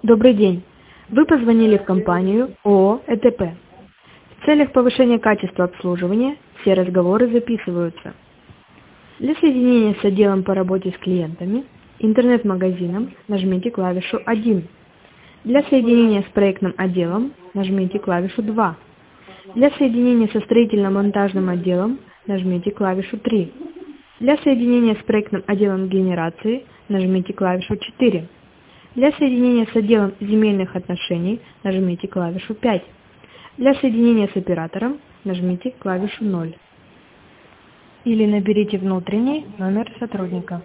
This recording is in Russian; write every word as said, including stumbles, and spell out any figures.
Добрый день. Вы позвонили в компанию ООО «ЭТП». В целях повышения качества обслуживания все разговоры записываются. Для соединения с отделом по работе с клиентами, интернет-магазином нажмите клавишу один. Для соединения с проектным отделом нажмите клавишу два. Для соединения со строительно-монтажным отделом нажмите клавишу три. Для соединения с проектным отделом генерации нажмите клавишу четыре. Для соединения с отделом земельных отношений нажмите клавишу пять. Для соединения с оператором нажмите клавишу ноль. Или наберите внутренний номер сотрудника.